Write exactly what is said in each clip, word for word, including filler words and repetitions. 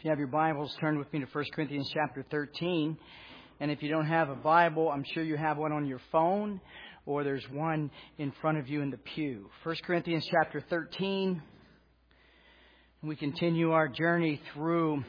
If you have your Bibles, turn with me to First Corinthians chapter thirteen. And if you don't have a Bible, I'm sure you have one on your phone, or there's one in front of you in the pew. First Corinthians chapter thirteen. We continue our journey through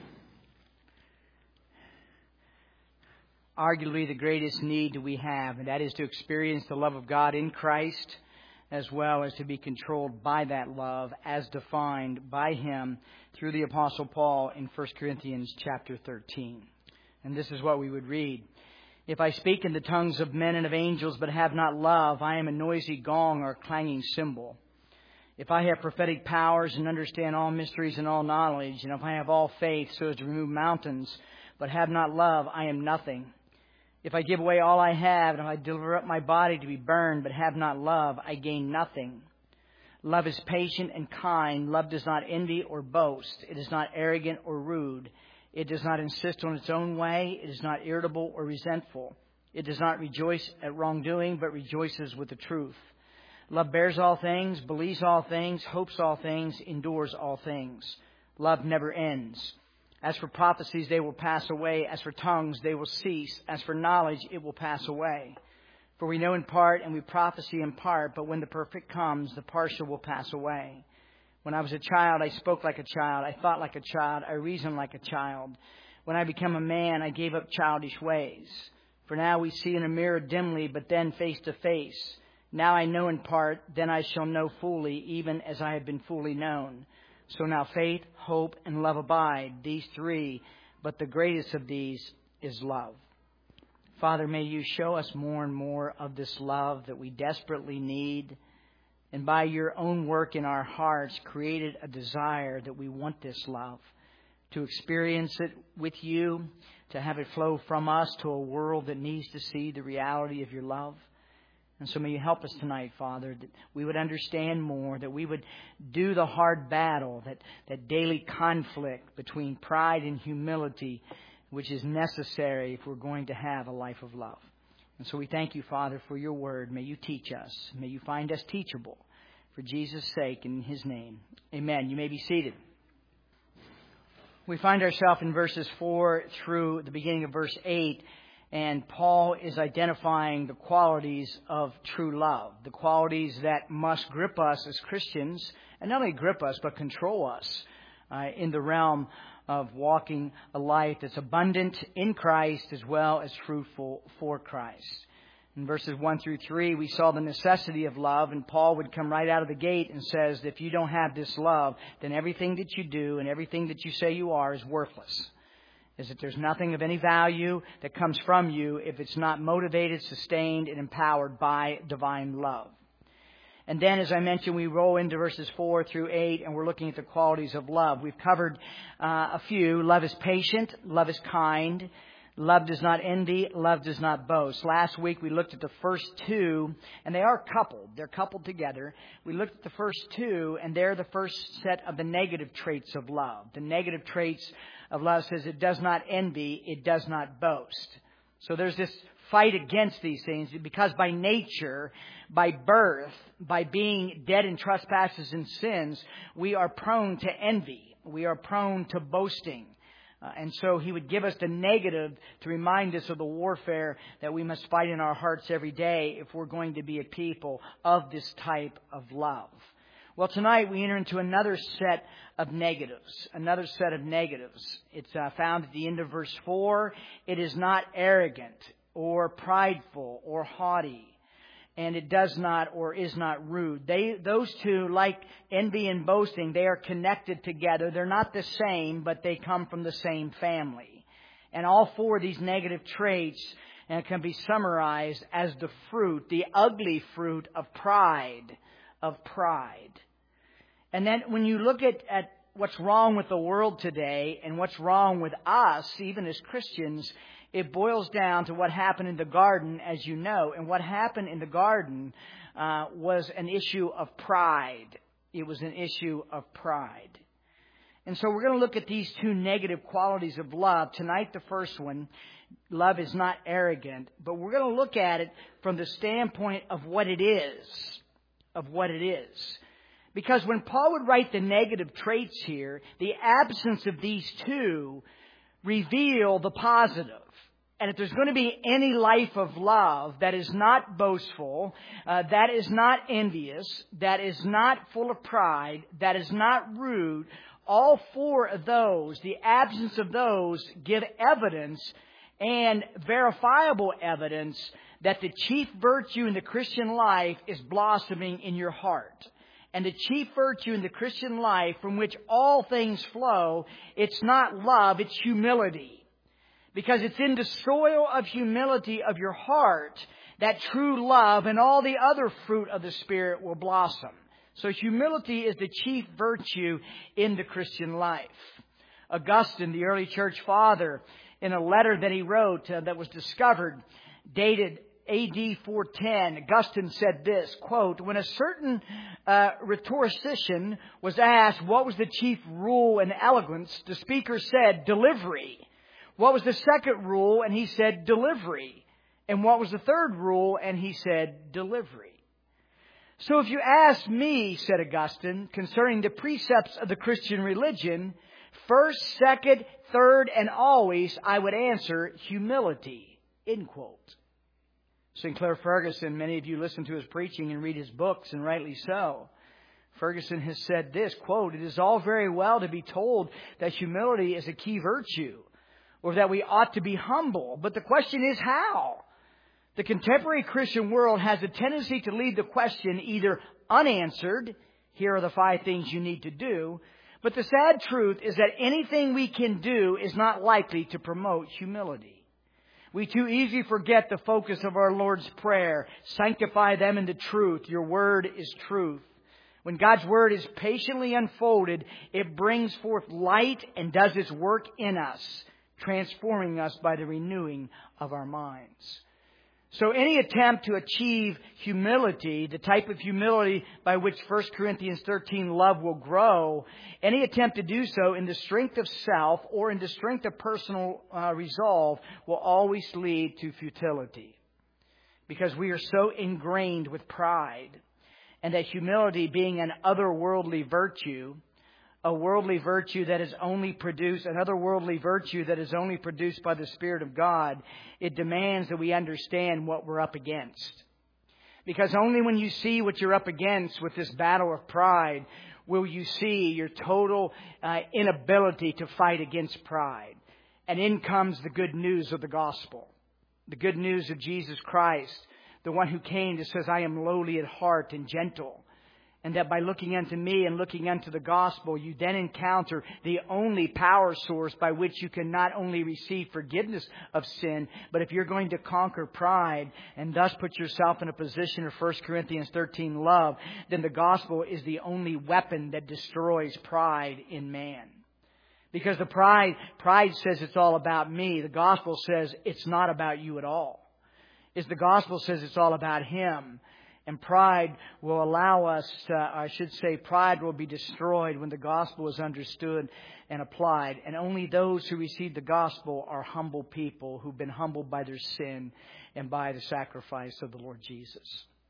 arguably the greatest need that we have, and that is to experience the love of God in Christ, as well as to be controlled by that love as defined by Him through the Apostle Paul in First Corinthians chapter thirteen. And this is what we would read. If I speak in the tongues of men and of angels, but have not love, I am a noisy gong or a clanging cymbal. If I have prophetic powers and understand all mysteries and all knowledge, and if I have all faith so as to remove mountains, but have not love, I am nothing. If I give away all I have, and if I deliver up my body to be burned, but have not love, I gain nothing. Love is patient and kind. Love does not envy or boast. It is not arrogant or rude. It does not insist on its own way. It is not irritable or resentful. It does not rejoice at wrongdoing, but rejoices with the truth. Love bears all things, believes all things, hopes all things, endures all things. Love never ends. As for prophecies, they will pass away. As for tongues, they will cease. As for knowledge, it will pass away. For we know in part and we prophesy in part, but when the perfect comes, the partial will pass away. When I was a child, I spoke like a child. I thought like a child. I reasoned like a child. When I became a man, I gave up childish ways. For now we see in a mirror dimly, but then face to face. Now I know in part, then I shall know fully, even as I have been fully known. So now faith, hope, and love abide, these three, but the greatest of these is love. Father, may you show us more and more of this love that we desperately need, and by your own work in our hearts, created a desire that we want this love, to experience it with you, to have it flow from us to a world that needs to see the reality of your love. And so may you help us tonight, Father, that we would understand more, that we would do the hard battle, that, that daily conflict between pride and humility, which is necessary if we're going to have a life of love. And so we thank you, Father, for your word. May you teach us. May you find us teachable. For Jesus' sake, in his name. Amen. You may be seated. We find ourselves in verses four through the beginning of verse eight. And Paul is identifying the qualities of true love, the qualities that must grip us as Christians, and not only grip us, but control us uh, in the realm of walking a life that's abundant in Christ as well as fruitful for Christ. In verses one through three, we saw the necessity of love, and Paul would come right out of the gate and says, if you don't have this love, then everything that you do and everything that you say you are is worthless. Is that there's nothing of any value that comes from you if it's not motivated, sustained, and empowered by divine love. And then, as I mentioned, we roll into verses four through eight, and we're looking at the qualities of love. We've covered uh, a few. Love is patient. Love is kind. Love does not envy. Love does not boast. Last week we looked at the first two, and they are coupled. They're coupled together. We looked at the first two, and they're the first set of the negative traits of love. The negative traits of love says it does not envy. It does not boast. So there's this fight against these things because by nature, by birth, by being dead in trespasses and sins, we are prone to envy. We are prone to boasting. Uh, and so he would give us the negative to remind us of the warfare that we must fight in our hearts every day if we're going to be a people of this type of love. Well, tonight we enter into another set of negatives, another set of negatives. It's uh, found at the end of verse four. It is not arrogant or prideful or haughty, and it does not or is not rude. They, those two, like envy and boasting, they are connected together. They're not the same, but they come from the same family. And all four of these negative traits uh, can be summarized as the fruit, the ugly fruit of pride, of pride. And then when you look at, at what's wrong with the world today and what's wrong with us, even as Christians, it boils down to what happened in the garden, as you know. And what happened in the garden uh, was an issue of pride. It was an issue of pride. And so we're going to look at these two negative qualities of love. Tonight, the first one, love is not arrogant. But we're going to look at it from the standpoint of what it is. Of what it is. Because when Paul would write the negative traits here, the absence of these two reveal the positive. And if there's going to be any life of love that is not boastful, uh, that is not envious, that is not full of pride, that is not rude, all four of those, the absence of those, give evidence and verifiable evidence that the chief virtue in the Christian life is blossoming in your heart. And the chief virtue in the Christian life from which all things flow, it's not love, it's humility. Because it's in the soil of humility of your heart that true love and all the other fruit of the Spirit will blossom. So humility is the chief virtue in the Christian life. Augustine, the early church father, in a letter that he wrote uh, that was discovered, dated A D four ten, Augustine said this, quote, when a certain uh, rhetorician was asked what was the chief rule in eloquence, the speaker said, delivery. What was the second rule? And he said, delivery. And what was the third rule? And he said, delivery. So if you ask me, said Augustine, concerning the precepts of the Christian religion, first, second, third, and always, I would answer humility, end quote. Sinclair Ferguson, many of you listen to his preaching and read his books, and rightly so. Ferguson has said this, quote, it is all very well to be told that humility is a key virtue, or that we ought to be humble. But the question is how? The contemporary Christian world has a tendency to leave the question either unanswered, here are the five things you need to do, but the sad truth is that anything we can do is not likely to promote humility. We too easily forget the focus of our Lord's Prayer, sanctify them in the truth, your word is truth. When God's word is patiently unfolded, it brings forth light and does its work in us, transforming us by the renewing of our minds. So any attempt to achieve humility, the type of humility by which First Corinthians thirteen love will grow, any attempt to do so in the strength of self or in the strength of personal uh, resolve will always lead to futility. Because we are so ingrained with pride, and that humility being an otherworldly virtue, a worldly virtue that is only produced, another worldly virtue that is only produced by the Spirit of God, it demands that we understand what we're up against. Because only when you see what you're up against with this battle of pride will you see your total uh, inability to fight against pride. And in comes the good news of the gospel, the good news of Jesus Christ, the one who came that says, I am lowly at heart and gentle. And that by looking unto me and looking unto the gospel, you then encounter the only power source by which you can not only receive forgiveness of sin, but if you're going to conquer pride and thus put yourself in a position of First Corinthians thirteen love, then the gospel is the only weapon that destroys pride in man. Because the pride, pride says it's all about me. The gospel says it's not about you at all. It's the gospel says it's all about Him. And pride will allow us, uh, I should say, pride will be destroyed when the gospel is understood and applied. And only those who receive the gospel are humble people who've been humbled by their sin and by the sacrifice of the Lord Jesus.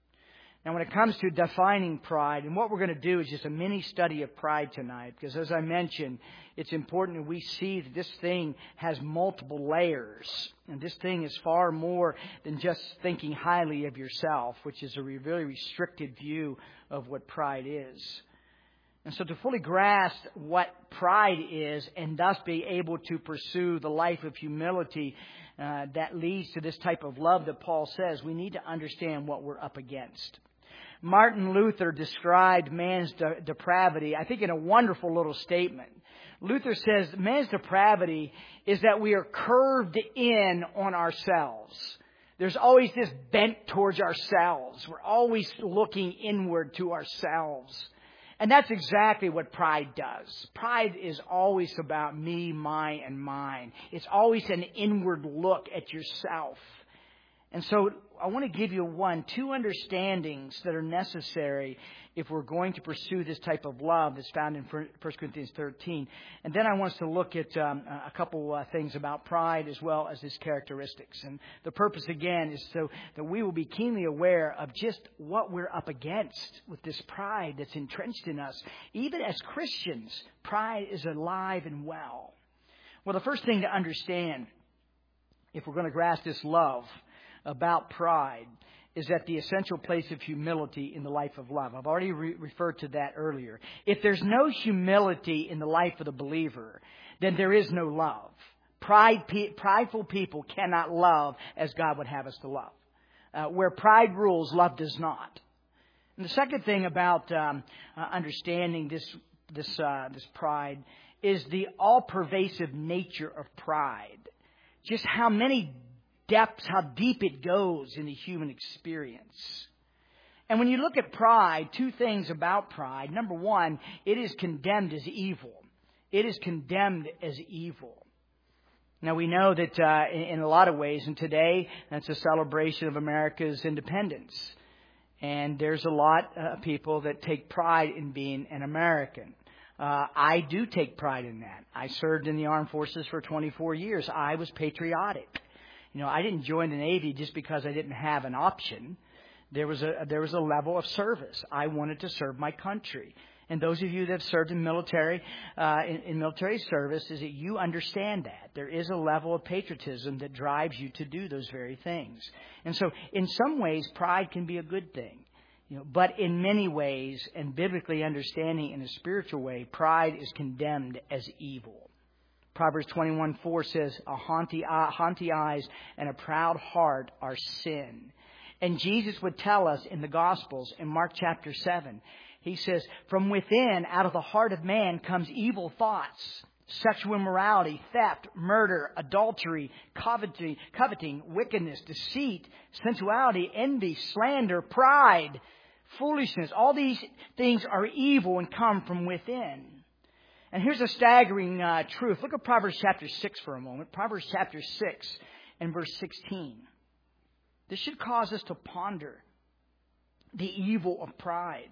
Now, when it comes to defining pride, and what we're going to do is just a mini study of pride tonight, because as I mentioned, it's important that we see that this thing has multiple layers. And this thing is far more than just thinking highly of yourself, which is a very restricted view of what pride is. And so to fully grasp what pride is and thus be able to pursue the life of humility uh, that leads to this type of love that Paul says, we need to understand what we're up against. Martin Luther described man's de- depravity, I think, in a wonderful little statement. Luther says man's depravity is that we are curved in on ourselves. There's always this bent towards ourselves. We're always looking inward to ourselves. And that's exactly what pride does. Pride is always about me, mine, and mine. It's always an inward look at yourself. And so I want to give you one, two understandings that are necessary if we're going to pursue this type of love that's found in First Corinthians thirteen. And then I want us to look at um, a couple uh, things about pride as well as its characteristics. And the purpose, again, is so that we will be keenly aware of just what we're up against with this pride that's entrenched in us. Even as Christians, pride is alive and well. Well, the first thing to understand, if we're going to grasp this love about pride, is that the essential place of humility in the life of love. I've already re- referred to that earlier. If there's no humility in the life of the believer, then there is no love. Pride, pe- prideful people cannot love as God would have us to love. Uh, where pride rules, love does not. And the second thing about um, uh, understanding this this uh, this pride is the all-pervasive nature of pride. Just how many depths, how deep it goes in the human experience. And when you look at pride, two things about pride. Number one, it is condemned as evil. It is condemned as evil. Now, we know that uh, in, in a lot of ways, and today, that's a celebration of America's independence. And there's a lot of people that take pride in being an American. Uh, I do take pride in that. I served in the armed forces for twenty-four years. I was patriotic. You know, I didn't join the Navy just because I didn't have an option. There was a there was a level of service. I wanted to serve my country. And those of you that have served in military uh, in, in military service, is that you understand that there is a level of patriotism that drives you to do those very things. And so, in some ways, pride can be a good thing. You know, but in many ways, and biblically understanding in a spiritual way, pride is condemned as evil. Proverbs twenty-one four says, a haughty, uh, haughty eyes and a proud heart are sin. And Jesus would tell us in the Gospels, in Mark chapter seven, He says, from within, out of the heart of man, comes evil thoughts, sexual immorality, theft, murder, adultery, coveting, coveting, wickedness, deceit, sensuality, envy, slander, pride, foolishness. All these things are evil and come from within. And here's a staggering uh, truth. Look at Proverbs chapter six for a moment. Proverbs chapter six and verse sixteen. This should cause us to ponder the evil of pride.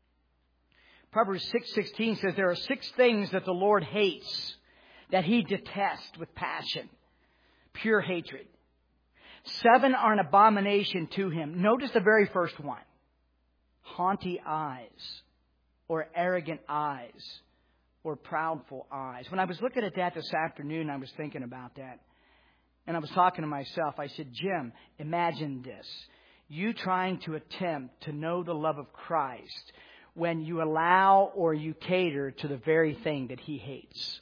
Proverbs six sixteen says, there are six things that the Lord hates, that He detests with passion. Pure hatred. Seven are an abomination to Him. Notice the very first one. Haughty eyes, or arrogant eyes, or proudful eyes. When I was looking at that this afternoon, I was thinking about that. And I was talking to myself. I said, Jim, imagine this. You trying to attempt to know the love of Christ when you allow or you cater to the very thing that He hates.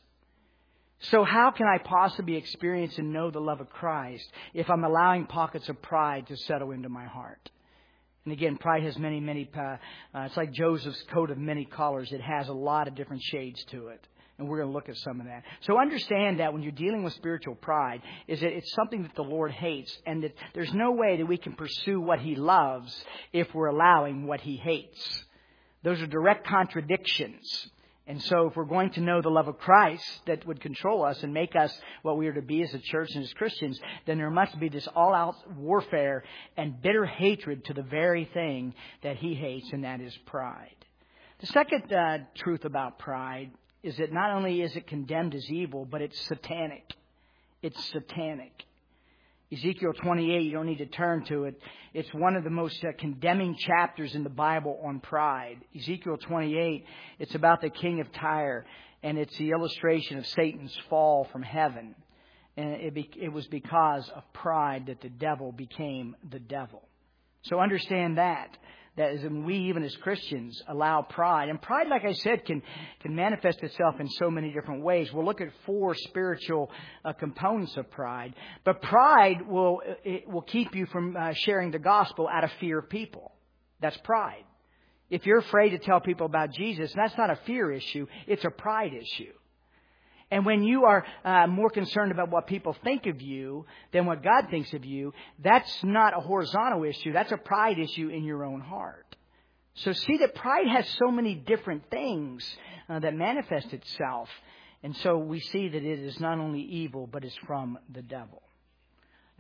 So how can I possibly experience and know the love of Christ if I'm allowing pockets of pride to settle into my heart? And again, pride has many, many, uh, uh, it's like Joseph's coat of many colors. It has a lot of different shades to it. And we're going to look at some of that. So understand that when you're dealing with spiritual pride, is that it's something that the Lord hates. And that there's no way that we can pursue what He loves if we're allowing what He hates. Those are direct contradictions. And so if we're going to know the love of Christ that would control us and make us what we are to be as a church and as Christians, then there must be this all-out warfare and bitter hatred to the very thing that He hates, and that is pride. The second uh, truth about pride is that not only is it condemned as evil, but it's satanic. It's satanic. Ezekiel twenty-eight, you don't need to turn to it. It's one of the most uh, condemning chapters in the Bible on pride. Ezekiel twenty-eight, it's about the king of Tyre, and it's the illustration of Satan's fall from heaven. And it, be, it was because of pride that the devil became the devil. So understand that. That is when we, even as Christians, allow pride. And pride, like I said, can can manifest itself in so many different ways. We'll look at four spiritual uh, components of pride. But pride will it will keep you from uh, sharing the gospel out of fear of people. That's pride. If you're afraid to tell people about Jesus, that's not a fear issue. It's a pride issue. And when you are uh, more concerned about what people think of you than what God thinks of you, that's not a horizontal issue. That's a pride issue in your own heart. So see that pride has so many different things uh, that manifest itself. And so we see that it is not only evil, but it's from the devil.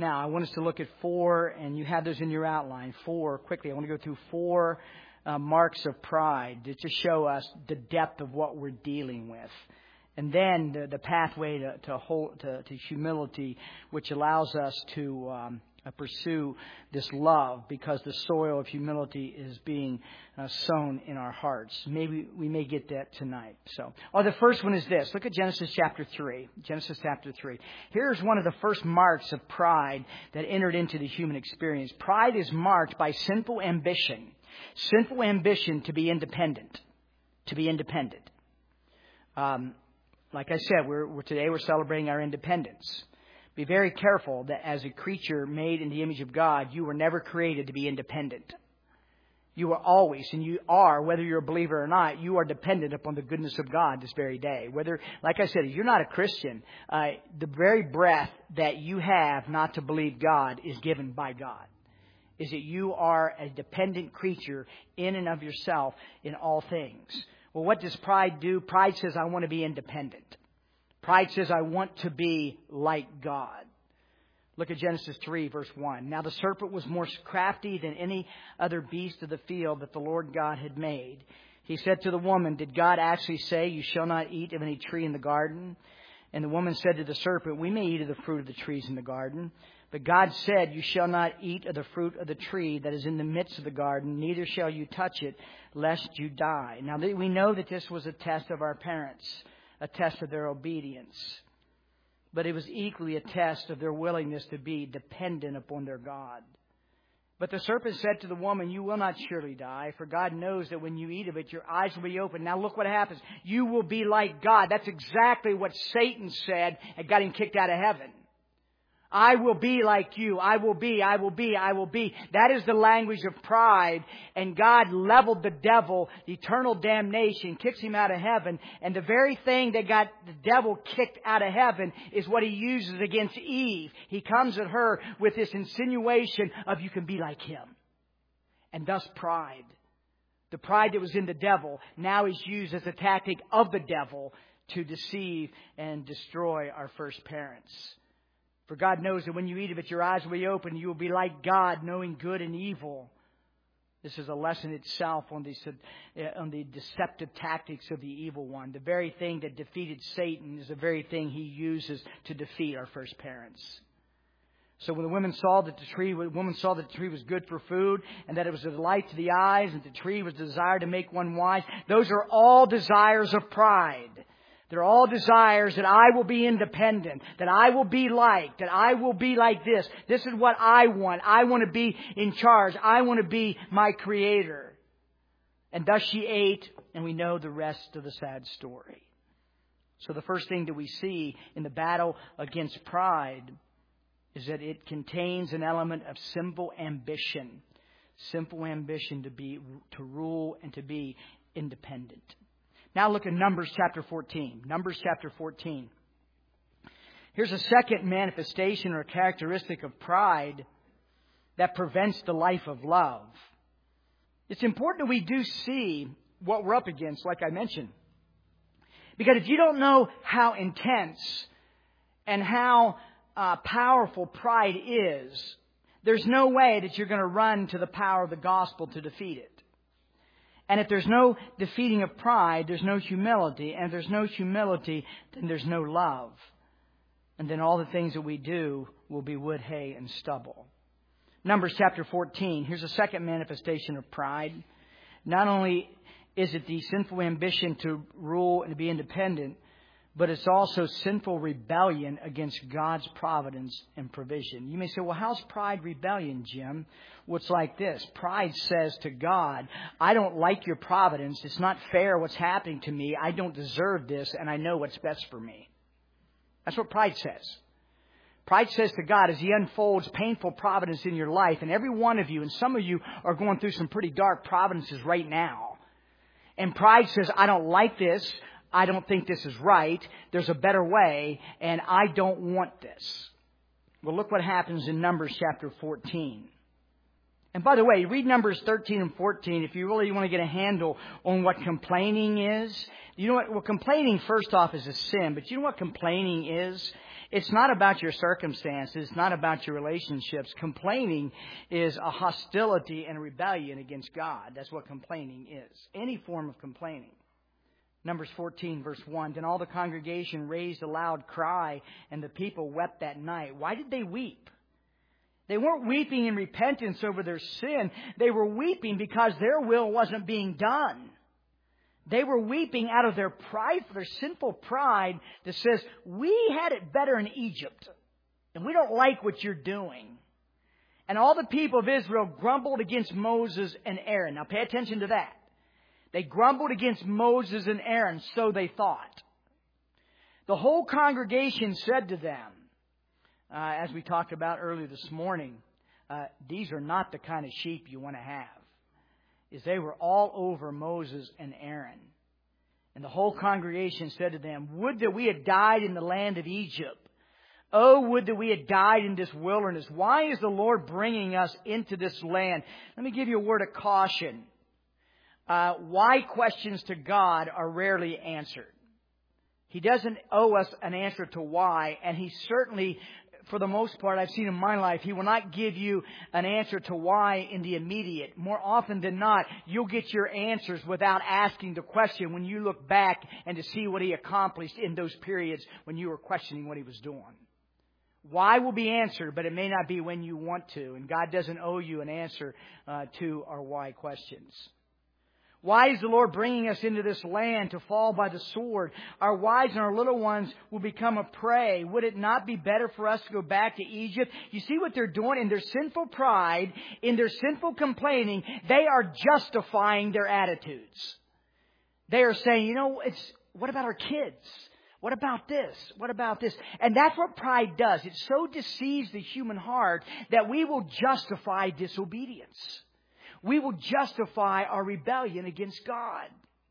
Now, I want us to look at four, and you have those in your outline. Four, quickly. I want to go through four uh, marks of pride to just show us the depth of what we're dealing with. And then the, the pathway to to, whole, to to humility, which allows us to um, uh, pursue this love, because the soil of humility is being uh, sown in our hearts. Maybe we may get that tonight. So, oh, the first one is this. Look at Genesis chapter three. Genesis chapter three. Here's one of the first marks of pride that entered into the human experience. Pride is marked by sinful ambition. Sinful ambition to be independent. To be independent. Um, Like I said, we're, we're today we're celebrating our independence. Be very careful that as a creature made in the image of God, you were never created to be independent. You are always, and you are, whether you're a believer or not, you are dependent upon the goodness of God this very day. Whether, like I said, if you're not a Christian, uh, the very breath that you have not to believe God is given by God. Is that you are a dependent creature in and of yourself in all things. Well, what does pride do? Pride says, I want to be independent. Pride says, I want to be like God. Look at Genesis three, verse one. Now the serpent was more crafty than any other beast of the field that the Lord God had made. He said to the woman, did God actually say, you shall not eat of any tree in the garden? And the woman said to the serpent, we may eat of the fruit of the trees in the garden. But God said, you shall not eat of the fruit of the tree that is in the midst of the garden, neither shall you touch it, lest you die. Now, we know that this was a test of our parents, a test of their obedience. But it was equally a test of their willingness to be dependent upon their God. But the serpent said to the woman, you will not surely die, for God knows that when you eat of it, your eyes will be opened. Now look what happens. You will be like God. That's exactly what Satan said and got him kicked out of heaven. I will be like you. I will be, I will be, I will be. That is the language of pride. And God leveled the devil, the eternal damnation, kicks him out of heaven. And the very thing that got the devil kicked out of heaven is what he uses against Eve. He comes at her with this insinuation of you can be like him. And thus pride. The pride that was in the devil now is used as a tactic of the devil to deceive and destroy our first parents. For God knows that when you eat of it, your eyes will be open. You will be like God, knowing good and evil. This is a lesson itself on the, on the deceptive tactics of the evil one. The very thing that defeated Satan is the very thing he uses to defeat our first parents. So when the women saw that the tree, the woman saw that the tree was good for food, and that it was a delight to the eyes, and the tree was desired to make one wise, those are all desires of pride. They're all desires that I will be independent, that I will be like, that I will be like this. This is what I want. I want to be in charge. I want to be my creator. And thus she ate, and we know the rest of the sad story. So the first thing that we see in the battle against pride is that it contains an element of sinful ambition. Sinful ambition to be, to rule and to be independent. Now look at Numbers chapter fourteen. Numbers chapter fourteen. Here's a second manifestation or characteristic of pride that prevents the life of love. It's important that we do see what we're up against, like I mentioned. Because if you don't know how intense and how uh, powerful pride is, there's no way that you're going to run to the power of the gospel to defeat it. And if there's no defeating of pride, there's no humility. And if there's no humility, then there's no love. And then all the things that we do will be wood, hay, and stubble. Numbers chapter fourteen. Here's a second manifestation of pride. Not only is it the sinful ambition to rule and to be independent, but it's also sinful rebellion against God's providence and provision. You may say, well, how's pride rebellion, Jim? Well, it's like this. Pride says to God, I don't like your providence. It's not fair what's happening to me. I don't deserve this, and I know what's best for me. That's what pride says. Pride says to God, as He unfolds painful providence in your life, and every one of you, and some of you are going through some pretty dark providences right now. And pride says, I don't like this. I don't think this is right. There's a better way, and I don't want this. Well, look what happens in Numbers chapter fourteen. And by the way, read Numbers thirteen and fourteen if you really want to get a handle on what complaining is. You know what? Well, complaining, first off, is a sin. But you know what complaining is? It's not about your circumstances. It's not about your relationships. Complaining is a hostility and a rebellion against God. That's what complaining is. Any form of complaining. Numbers fourteen, verse one. Then all the congregation raised a loud cry, and the people wept that night. Why did they weep? They weren't weeping in repentance over their sin. They were weeping because their will wasn't being done. They were weeping out of their pride, their sinful pride that says, we had it better in Egypt, and we don't like what you're doing. And all the people of Israel grumbled against Moses and Aaron. Now pay attention to that. They grumbled against Moses and Aaron, so they thought. The whole congregation said to them, uh, as we talked about earlier this morning, uh, these are not the kind of sheep you want to have. Is they were all over Moses and Aaron. And the whole congregation said to them, would that we had died in the land of Egypt. Oh, would that we had died in this wilderness. Why is the Lord bringing us into this land? Let me give you a word of caution. Uh, why questions to God are rarely answered. He doesn't owe us an answer to why, and He certainly, for the most part, I've seen in my life, He will not give you an answer to why in the immediate. More often than not, you'll get your answers without asking the question when you look back and to see what He accomplished in those periods when you were questioning what He was doing. Why will be answered, but it may not be when you want to. And God doesn't owe you an answer uh, to our why questions. Why is the Lord bringing us into this land to fall by the sword? Our wives and our little ones will become a prey. Would it not be better for us to go back to Egypt? You see what they're doing in their sinful pride, in their sinful complaining. They are justifying their attitudes. They are saying, you know, it's what about our kids? What about this? What about this? And that's what pride does. It so deceives the human heart that we will justify disobedience. We will justify our rebellion against God.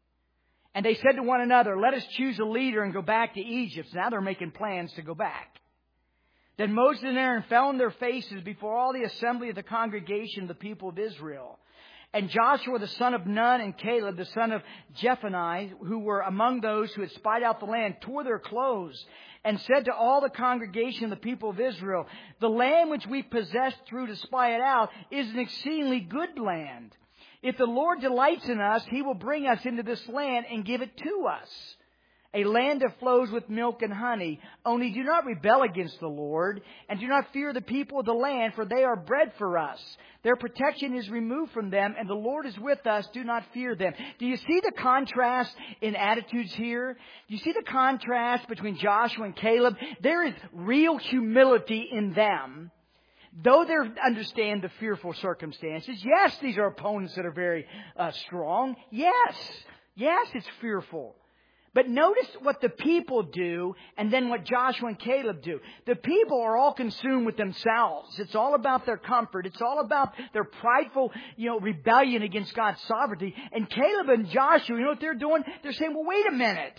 And they said to one another, let us choose a leader and go back to Egypt. Now they're making plans to go back. Then Moses and Aaron fell on their faces before all the assembly of the congregation of the people of Israel. And Joshua the son of Nun and Caleb the son of Jephunneh, who were among those who had spied out the land, tore their clothes and said to all the congregation of the people of Israel, the land which we possessed through to spy it out is an exceedingly good land. If the Lord delights in us, He will bring us into this land and give it to us. A land that flows with milk and honey. Only do not rebel against the Lord, and do not fear the people of the land, for they are bread for us. Their protection is removed from them, and the Lord is with us. Do not fear them. Do you see the contrast in attitudes here? Do you see the contrast between Joshua and Caleb? There is real humility in them. Though they understand the fearful circumstances. Yes, these are opponents that are very uh, strong. Yes. Yes, it's fearful. But notice what the people do and then what Joshua and Caleb do. The people are all consumed with themselves. It's all about their comfort. It's all about their prideful, you know, rebellion against God's sovereignty. And Caleb and Joshua, you know what they're doing? They're saying, well, wait a minute.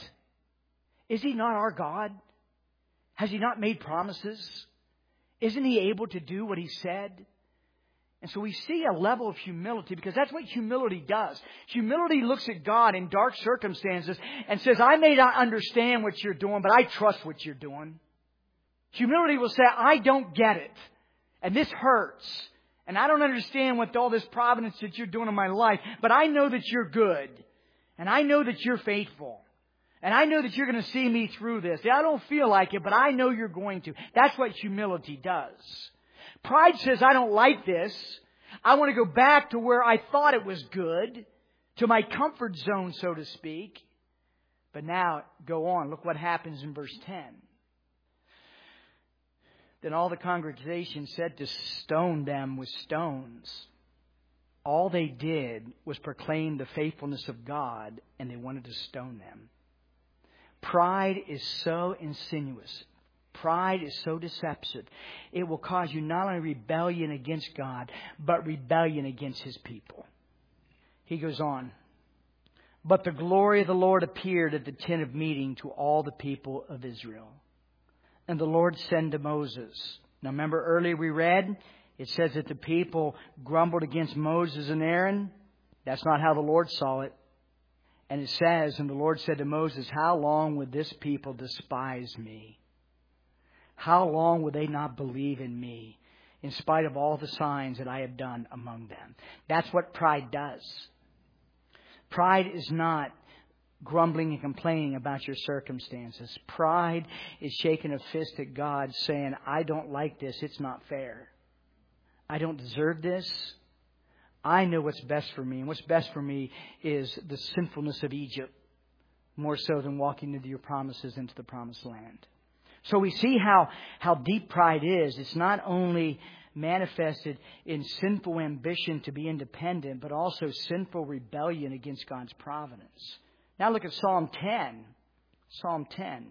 Is He not our God? Has He not made promises? Isn't He able to do what He said? And so we see a level of humility because that's what humility does. Humility looks at God in dark circumstances and says, I may not understand what you're doing, but I trust what you're doing. Humility will say, I don't get it. And this hurts. And I don't understand what all this providence that you're doing in my life, but I know that you're good. And I know that you're faithful. And I know that you're going to see me through this. I don't feel like it, but I know you're going to. That's what humility does. Pride says, I don't like this. I want to go back to where I thought it was good, to my comfort zone, so to speak. But now, go on. Look what happens in verse ten. Then all the congregation said to stone them with stones. All they did was proclaim the faithfulness of God, and they wanted to stone them. Pride is so insidious. Pride is so deceptive. It will cause you not only rebellion against God, but rebellion against His people. He goes on. But the glory of the Lord appeared at the tent of meeting to all the people of Israel. And the Lord said to Moses. Now remember earlier we read, It says that the people grumbled against Moses and Aaron. That's not how the Lord saw it. And it says, and the Lord said to Moses, how long would this people despise me? How long will they not believe in me in spite of all the signs that I have done among them? That's what pride does. Pride is not grumbling and complaining about your circumstances. Pride is shaking a fist at God saying, I don't like this. It's not fair. I don't deserve this. I know what's best for me. And what's best for me is the sinfulness of Egypt more so than walking into your promises into the promised land. So we see how, how deep pride is. It's not only manifested in sinful ambition to be independent, but also sinful rebellion against God's providence. Now look at Psalm ten. Psalm ten.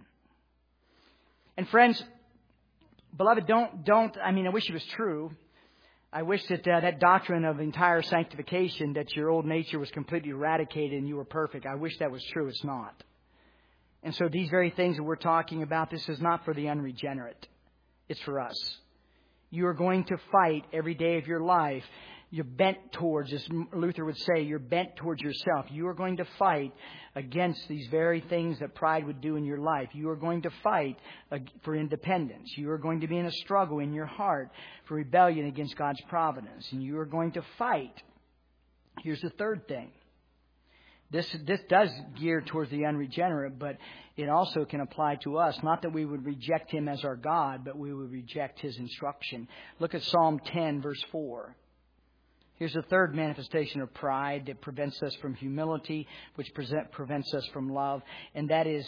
And friends, beloved, don't, don't, I mean, I wish it was true. I wish that uh, that doctrine of entire sanctification, that your old nature was completely eradicated and you were perfect. I wish that was true. It's not. And so these very things that we're talking about, this is not for the unregenerate. It's for us. You are going to fight every day of your life. You're bent towards, as Luther would say, you're bent towards yourself. You are going to fight against these very things that pride would do in your life. You are going to fight for independence. You are going to be in a struggle in your heart for rebellion against God's providence. And you are going to fight. Here's the third thing. This, this does gear towards the unregenerate, but it also can apply to us. Not that we would reject Him as our God, but we would reject His instruction. Look at Psalm ten, verse four. Here's the third manifestation of pride that prevents us from humility, which present, prevents us from love. And that is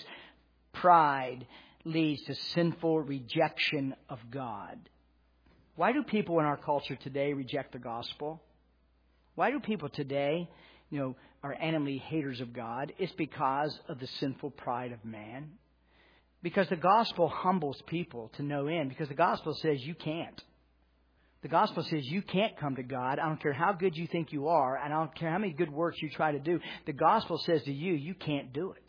pride leads to sinful rejection of God. Why do people in our culture today reject the gospel? Why do people today, you know, are animally haters of God? It's because of the sinful pride of man. Because the gospel humbles people to no end. Because the gospel says you can't. The gospel says you can't come to God. I don't care how good you think you are, and I don't care how many good works you try to do. The gospel says to you, you can't do it.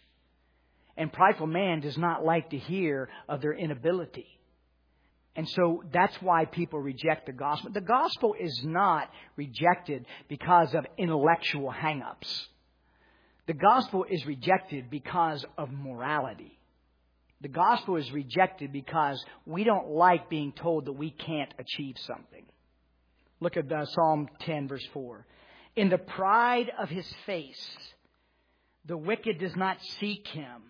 And prideful man does not like to hear of their inability. And so that's why people reject the gospel. The gospel is not rejected because of intellectual hang-ups. The gospel is rejected because of morality. The gospel is rejected because we don't like being told that we can't achieve something. Look at uh, Psalm ten, verse four. In the pride of his face, the wicked does not seek Him.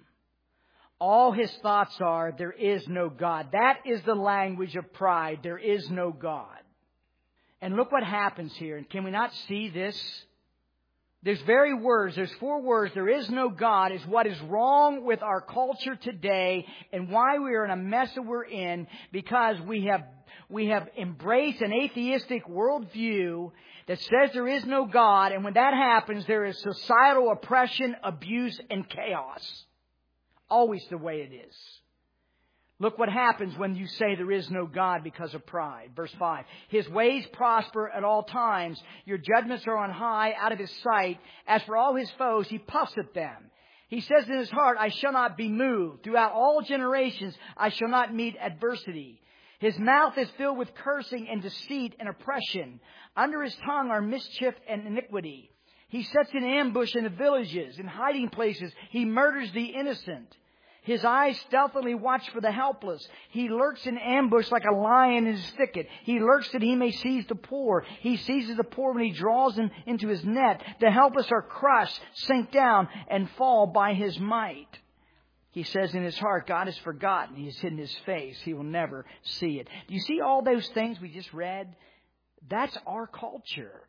All his thoughts are, there is no God. That is the language of pride. There is no God. And look what happens here. And can we not see this? There's very words, there's four words, there is no God, is what is wrong with our culture today and why we are in a mess that we're in, because we have we have embraced an atheistic worldview that says there is no God, and when that happens, there is societal oppression, abuse, and chaos. Always the way it is. Look what happens when you say there is no God because of pride. Verse five. His ways prosper at all times. Your judgments are on high out of His sight. As for all His foes, He puffs at them. He says in His heart, I shall not be moved. Throughout all generations, I shall not meet adversity. His mouth is filled with cursing and deceit and oppression. Under His tongue are mischief and iniquity. He sets an ambush in the villages, in hiding places. He murders the innocent. His eyes stealthily watch for the helpless. He lurks in ambush like a lion in his thicket. He lurks that he may seize the poor. He seizes the poor when he draws them into his net. The helpless are crushed, sink down, and fall by his might. He says in his heart, God is forgotten. He has hidden His face. He will never see it. Do you see all those things we just read? That's our culture.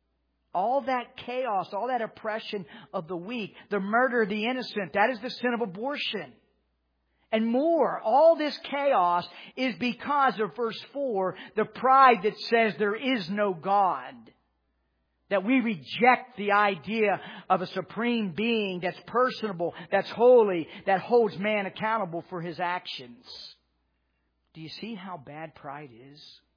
All that chaos, all that oppression of the weak, the murder of the innocent, that is the sin of abortion. And more, all this chaos is because of verse four, the pride that says there is no God. That we reject the idea of a supreme being that's personable, that's holy, that holds man accountable for his actions. Do you see how bad pride is?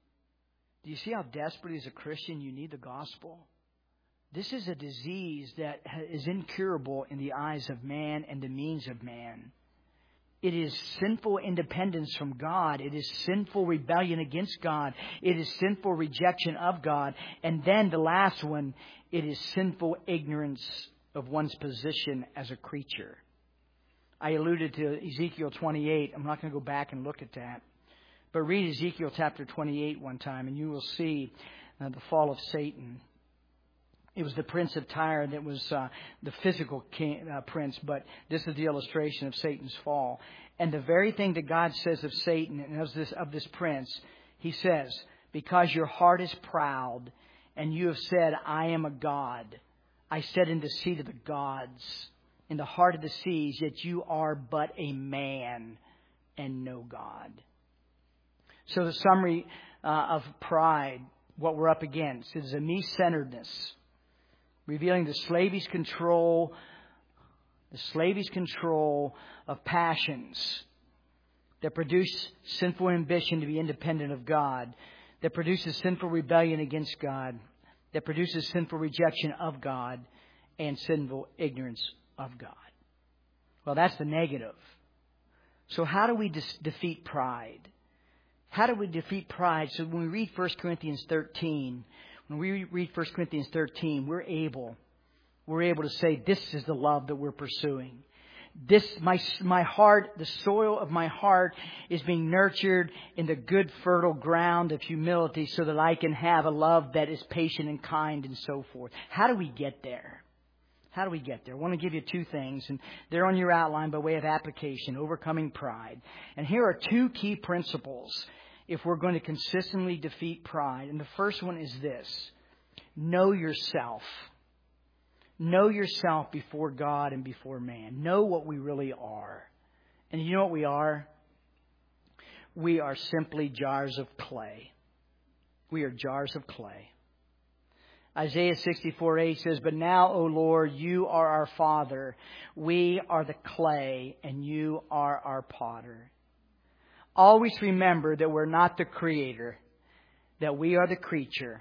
Do you see how desperately as a Christian you need the gospel? This is a disease that is incurable in the eyes of man and the means of man. It is sinful independence from God. It is sinful rebellion against God. It is sinful rejection of God. And then the last one, it is sinful ignorance of one's position as a creature. I alluded to Ezekiel twenty-eight. I'm not going to go back and look at that. But read Ezekiel chapter twenty-eight one time and you will see uh, the fall of Satan. It was the prince of Tyre that was uh, the physical king, uh, prince, but this is the illustration of Satan's fall. And the very thing that God says of Satan and of this, of this prince, he says, because your heart is proud and you have said, I am a god. I sat in the seat of the gods, in the heart of the seas, yet you are but a man and no God. So the summary uh, of pride, what we're up against, is a me-centeredness, revealing the slavish control, the slavish control of passions that produce sinful ambition to be independent of God, that produces sinful rebellion against God, that produces sinful rejection of God, and sinful ignorance of God. Well, that's the negative. So how do we dis- defeat pride? How do we defeat pride? So when we read First Corinthians thirteen, when we read First Corinthians thirteen, we're able, we're able to say, this is the love that we're pursuing. This, my, my heart, the soil of my heart is being nurtured in the good, fertile ground of humility so that I can have a love that is patient and kind and so forth. How do we get there? How do we get there? I want to give you two things, and they're on your outline by way of application, overcoming pride. And here are two key principles if we're going to consistently defeat pride. And the first one is this: know yourself. Know yourself before God and before man. Know what we really are. And you know what we are? We are simply jars of clay. We are jars of clay. Isaiah sixty-four eight says, but now, O Lord, you are our Father. We are the clay and you are our potter. Always remember that we're not the creator, that we are the creature.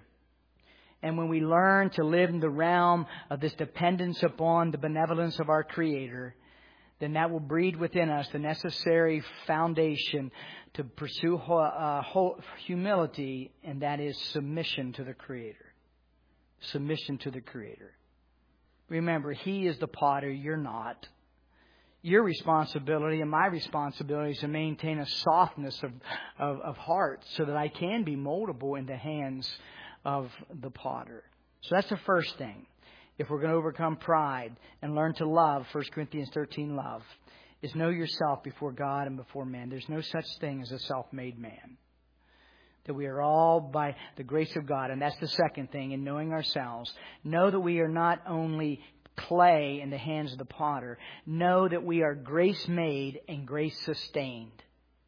And when we learn to live in the realm of this dependence upon the benevolence of our Creator, then that will breed within us the necessary foundation to pursue uh, humility, and that is submission to the Creator. Submission to the Creator. Remember, He is the potter, you're not. Your responsibility and my responsibility is to maintain a softness of, of, of heart so that I can be moldable in the hands of the potter. So that's the first thing. If we're going to overcome pride and learn to love, First Corinthians thirteen love, is know yourself before God and before man. There's no such thing as a self-made man. That we are all by the grace of God. And that's the second thing in knowing ourselves. Know that we are not only clay in the hands of the potter. Know that we are grace-made and grace-sustained.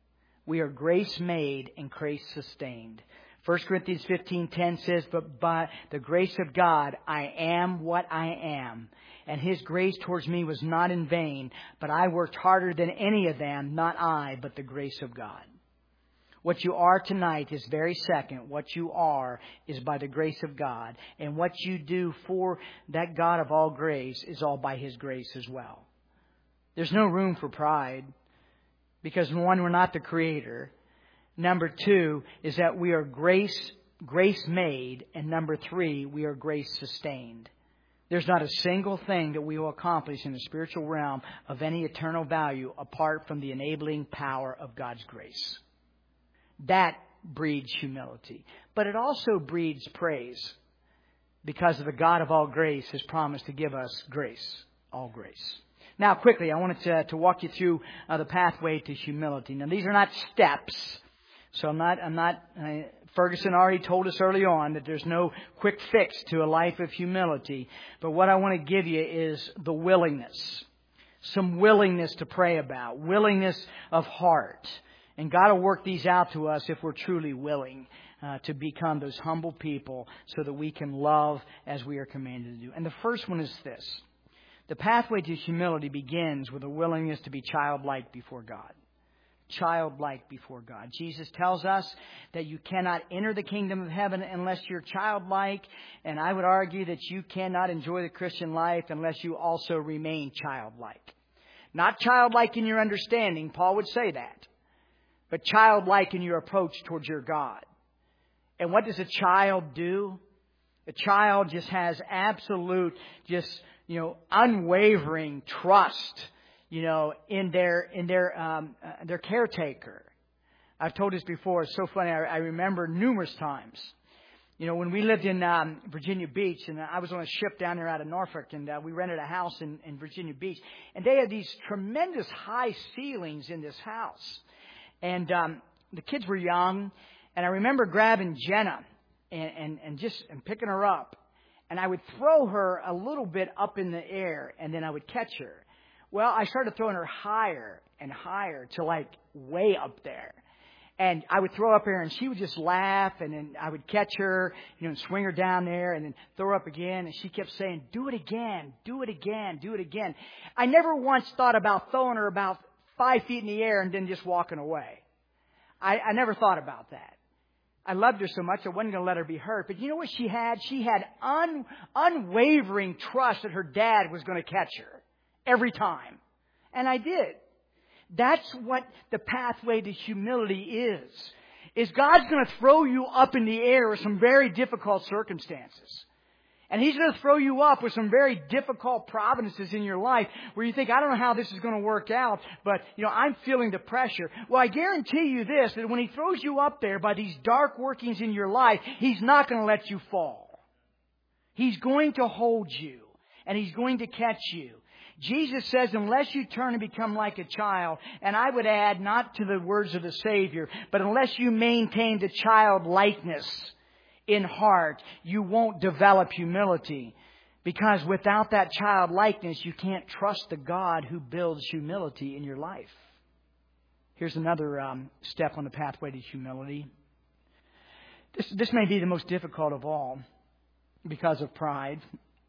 We are grace-made and grace-sustained. First Corinthians fifteen ten says, but by the grace of God, I am what I am. And His grace towards me was not in vain, but I worked harder than any of them, not I, but the grace of God. What you are tonight is very second. What you are is by the grace of God. And what you do for that God of all grace is all by His grace as well. There's no room for pride because, one, we're not the creator. Number two is that we are grace, grace made. And number three, we are grace sustained. There's not a single thing that we will accomplish in the spiritual realm of any eternal value apart from the enabling power of God's grace. That breeds humility. But it also breeds praise because the God of all grace has promised to give us grace, all grace. Now, quickly, I wanted to, to walk you through uh, the pathway to humility. Now, these are not steps. So I'm not, I'm not, uh, Ferguson already told us early on that there's no quick fix to a life of humility. But what I want to give you is the willingness. Some willingness to pray about. Willingness of heart. And God will work these out to us if we're truly willing uh, to become those humble people so that we can love as we are commanded to do. And the first one is this. The pathway to humility begins with a willingness to be childlike before God. Childlike before God. Jesus tells us that you cannot enter the kingdom of heaven unless you're childlike. And I would argue that you cannot enjoy the Christian life unless you also remain childlike. Not childlike in your understanding. Paul would say that. But childlike in your approach towards your God. And what does a child do? A child just has absolute, just, you know, unwavering trust, you know, in their, in their, um, uh, their caretaker. I've told this before. It's so funny. I, I remember numerous times. You know, when we lived in um, Virginia Beach, and I was on a ship down there out of Norfolk, and uh, we rented a house in, in Virginia Beach, and they had these tremendous high ceilings in this house. And um, the kids were young, and I remember grabbing Jenna and, and, and just and picking her up, and I would throw her a little bit up in the air, and then I would catch her. Well, I started throwing her higher and higher to like way up there. And I would throw up there, and she would just laugh, and then I would catch her, you know, and swing her down there, and then throw her up again. And she kept saying, "Do it again, do it again, do it again." I never once thought about throwing her about five feet in the air and then just walking away. I, I never thought about that. I loved her so much I wasn't going to let her be hurt. But you know what she had? She had un, unwavering trust that her dad was going to catch her every time. And I did. That's what the pathway to humility is. Is God's going to throw you up in the air with some very difficult circumstances. And He's going to throw you up with some very difficult providences in your life where you think, I don't know how this is going to work out, but, you know, I'm feeling the pressure. Well, I guarantee you this, that when He throws you up there by these dark workings in your life, He's not going to let you fall. He's going to hold you, and He's going to catch you. Jesus says, unless you turn and become like a child, and I would add, not to the words of the Savior, but unless you maintain the childlikeness in heart, you won't develop humility. Because without that childlikeness, you can't trust the God who builds humility in your life. Here's another um, step on the pathway to humility. This, this may be the most difficult of all because of pride.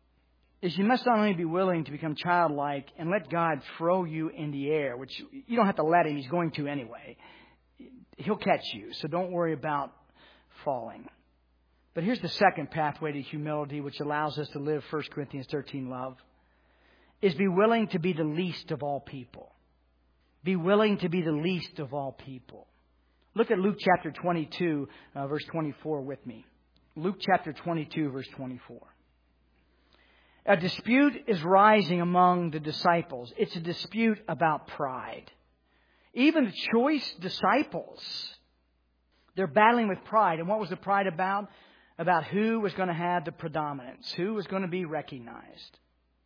Is you must not only be willing to become childlike and let God throw you in the air, which you don't have to let Him, He's going to anyway. He'll catch you, so don't worry about falling. But here's the second pathway to humility, which allows us to live First Corinthians thirteen love, is be willing to be the least of all people. Be willing to be the least of all people. Look at Luke chapter twenty-two, uh, verse twenty-four with me. Luke chapter twenty-two, verse twenty-four. A dispute is rising among the disciples. It's a dispute about pride. Even the choice disciples, they're battling with pride. And what was the pride about? About who was going to have the predominance, who was going to be recognized.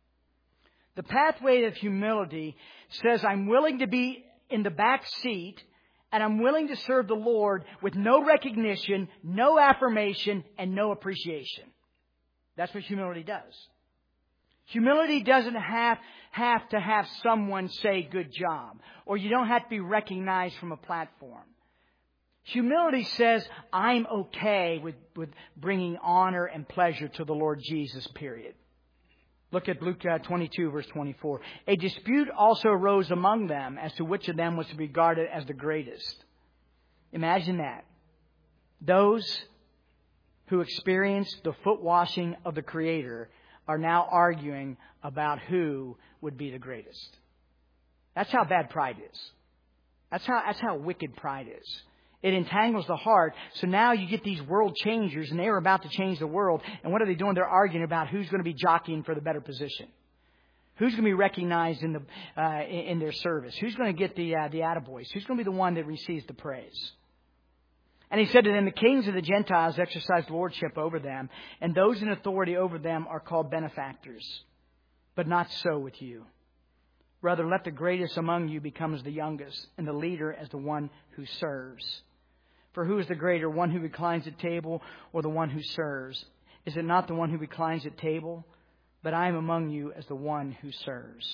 The pathway of humility says, I'm willing to be in the back seat, and I'm willing to serve the Lord with no recognition, no affirmation, and no appreciation. That's what humility does. Humility doesn't have, have to have someone say good job, or you don't have to be recognized from a platform. Humility says, I'm okay with, with bringing honor and pleasure to the Lord Jesus, period. Look at Luke twenty-two, verse twenty-four. A dispute also arose among them as to which of them was to be regarded as the greatest. Imagine that. Those who experienced the foot washing of the Creator are now arguing about who would be the greatest. That's how bad pride is. That's how, that's how wicked pride is. It entangles the heart. So now you get these world changers, and they're about to change the world. And what are they doing? They're arguing about who's going to be jockeying for the better position. Who's going to be recognized in the uh, in their service? Who's going to get the uh, the attaboys? Who's going to be the one that receives the praise? And He said to them, the kings of the Gentiles exercise lordship over them, and those in authority over them are called benefactors. But not so with you. Rather, let the greatest among you become as the youngest, and the leader as the one who serves. For who is the greater, one who reclines at table or the one who serves? Is it not the one who reclines at table? But I am among you as the one who serves.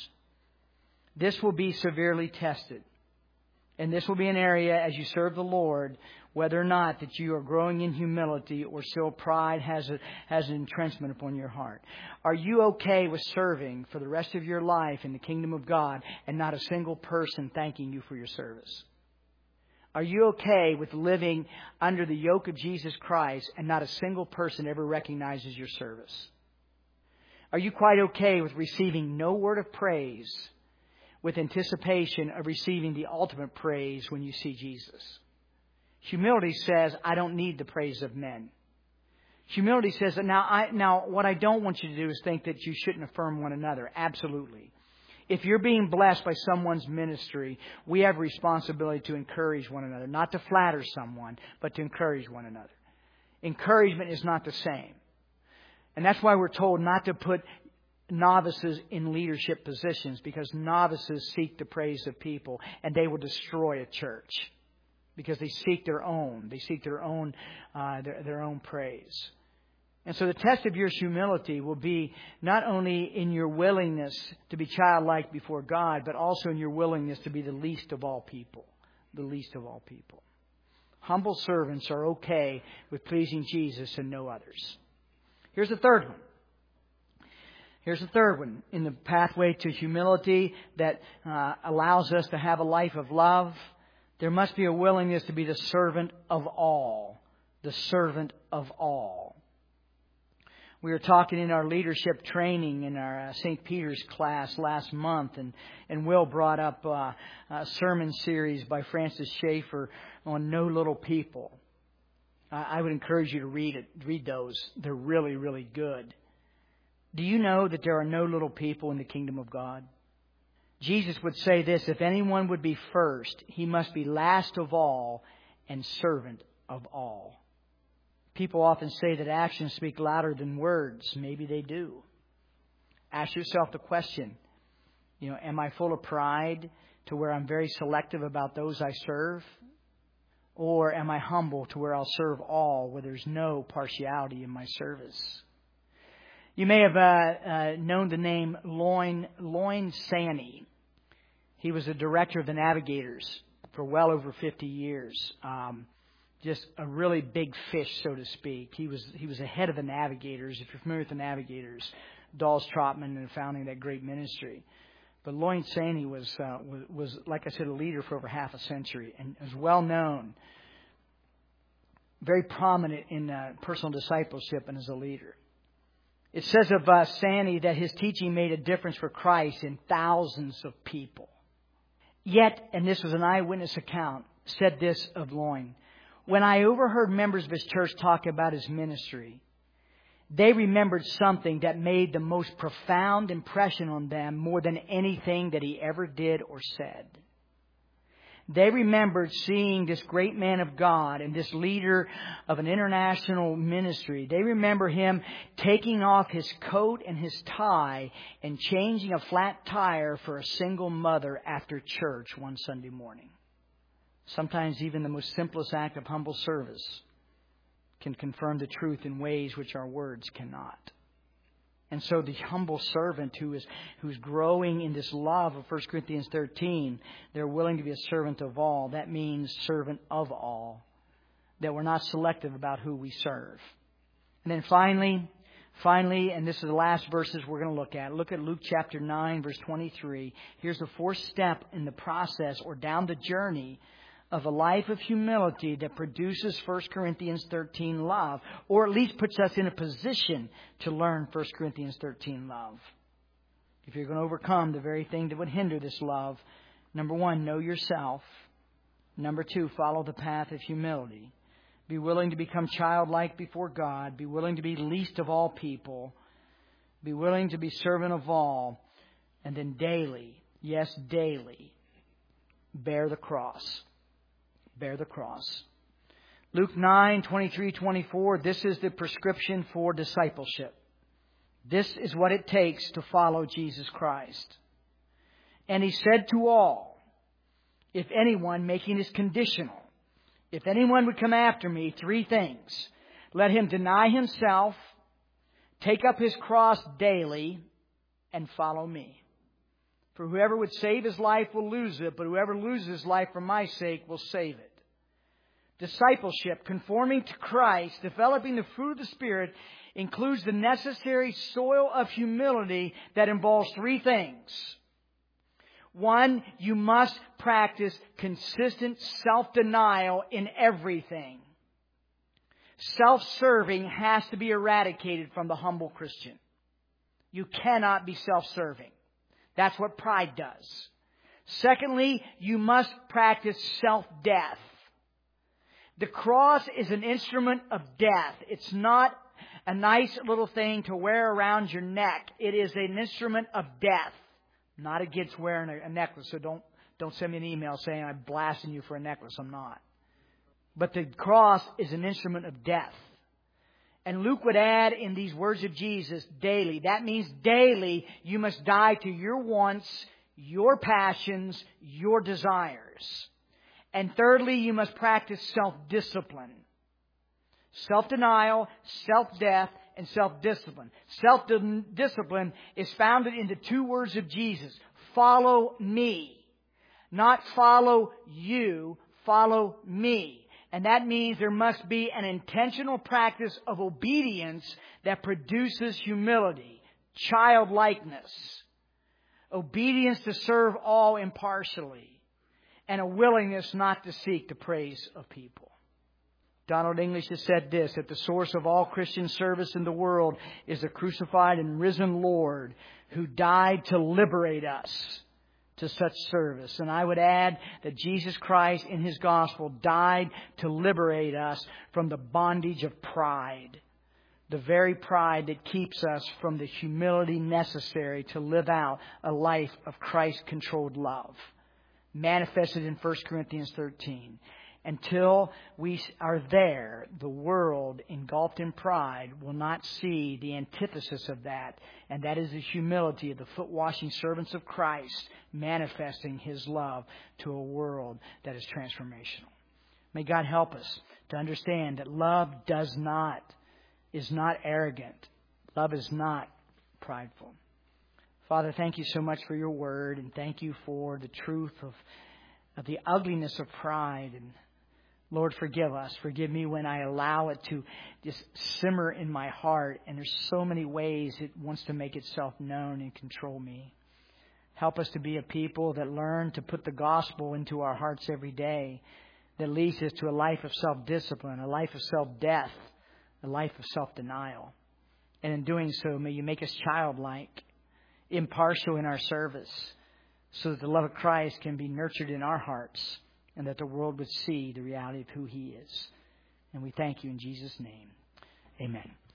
This will be severely tested. And this will be an area as you serve the Lord, whether or not that you are growing in humility or still pride has a, has an entrenchment upon your heart. Are you okay with serving for the rest of your life in the kingdom of God and not a single person thanking you for your service? Are you okay with living under the yoke of Jesus Christ and not a single person ever recognizes your service? Are you quite okay with receiving no word of praise with anticipation of receiving the ultimate praise when you see Jesus. Humility says, I don't need the praise of men. Humility says that now, I, now what I don't want you to do is think that you shouldn't affirm one another. Absolutely. If you're being blessed by someone's ministry, we have a responsibility to encourage one another. Not to flatter someone, but to encourage one another. Encouragement is not the same. And that's why we're told not to put novices in leadership positions, because novices seek the praise of people and they will destroy a church because they seek their own. They seek their own, uh, their, their own praise. And so the test of your humility will be not only in your willingness to be childlike before God, but also in your willingness to be the least of all people. The least of all people. Humble servants are okay with pleasing Jesus and no others. Here's the third one. Here's the third one in the pathway to humility that uh, allows us to have a life of love. There must be a willingness to be the servant of all. The servant of all. We were talking in our leadership training in our uh, Saint Peter's class last month, and, and Will brought up uh, a sermon series by Francis Schaeffer on No Little People. Uh, I would encourage you to read it. Read those. They're really, really good. Do you know that there are no little people in the kingdom of God? Jesus would say this, if anyone would be first, he must be last of all and servant of all. People often say that actions speak louder than words. Maybe they do. Ask yourself the question, you know, am I full of pride to where I'm very selective about those I serve? Or am I humble to where I'll serve all, where there's no partiality in my service? You may have uh, uh, known the name Loin, Loin Sanny. He was a director of the Navigators for well over fifty years. Um, just a really big fish, so to speak. He was he was the head of the Navigators. If you're familiar with the Navigators, Dawes Trotman and founding that great ministry. But Loin Sanny was, uh, was, was, like I said, a leader for over half a century and was well known, very prominent in uh, personal discipleship and as a leader. It says of uh, Sanny that his teaching made a difference for Christ in thousands of people. Yet, and this was an eyewitness account, said this of Loin. When I overheard members of his church talk about his ministry, they remembered something that made the most profound impression on them more than anything that he ever did or said. They remembered seeing this great man of God and this leader of an international ministry. They remember him taking off his coat and his tie and changing a flat tire for a single mother after church one Sunday morning. Sometimes even the most simplest act of humble service can confirm the truth in ways which our words cannot. And so the humble servant who is who's growing in this love of First Corinthians thirteen, they're willing to be a servant of all. That means servant of all. That we're not selective about who we serve. And then finally, finally, and this is the last verses we're going to look at. Look at Luke chapter nine, verse twenty-three. Here's the fourth step in the process or down the journey of a life of humility that produces First Corinthians thirteen love, or at least puts us in a position to learn First Corinthians thirteen love. If you're going to overcome the very thing that would hinder this love, number one, know yourself. Number two, follow the path of humility. Be willing to become childlike before God. Be willing to be least of all people. Be willing to be servant of all. And then daily, yes, daily, bear the cross. Bear the cross. Luke nine, twenty-three, twenty-four, this is the prescription for discipleship. This is what it takes to follow Jesus Christ. And he said to all, if anyone, making this conditional, if anyone would come after me, three things. Let him deny himself, take up his cross daily, and follow me. For whoever would save his life will lose it, but whoever loses his life for my sake will save it. Discipleship, conforming to Christ, developing the fruit of the Spirit, includes the necessary soil of humility that involves three things. One, you must practice consistent self-denial in everything. Self-serving has to be eradicated from the humble Christian. You cannot be self-serving. That's what pride does. Secondly, you must practice self-death. The cross is an instrument of death. It's not a nice little thing to wear around your neck. It is an instrument of death. I'm not against wearing a, a necklace, so don't don't send me an email saying I'm blasting you for a necklace. I'm not. But the cross is an instrument of death. And Luke would add in these words of Jesus, daily. That means daily you must die to your wants, your passions, your desires. And thirdly, you must practice self-discipline. Self-denial, self-death, and self-discipline. Self-discipline is founded into two words of Jesus. Follow me. Not follow you, follow me. And that means there must be an intentional practice of obedience that produces humility, childlikeness, obedience to serve all impartially, and a willingness not to seek the praise of people. Donald English has said this, that the source of all Christian service in the world is the crucified and risen Lord who died to liberate us to such service. And I would add that Jesus Christ in His gospel died to liberate us from the bondage of pride. The very pride that keeps us from the humility necessary to live out a life of Christ-controlled love. Manifested in First Corinthians thirteen. Until we are there, the world engulfed in pride will not see the antithesis of that. And that is the humility of the foot-washing servants of Christ manifesting His love to a world that is transformational. May God help us to understand that love does not, is not arrogant. Love is not prideful. Father, thank you so much for your word, and thank you for the truth of, of the ugliness of pride. And Lord, forgive us. Forgive me when I allow it to just simmer in my heart. And there's so many ways it wants to make itself known and control me. Help us to be a people that learn to put the gospel into our hearts every day. That leads us to a life of self-discipline, a life of self-death, a life of self-denial. And in doing so, may you make us childlike, impartial in our service, so that the love of Christ can be nurtured in our hearts, and that the world would see the reality of who He is. And we thank you in Jesus' name. Amen.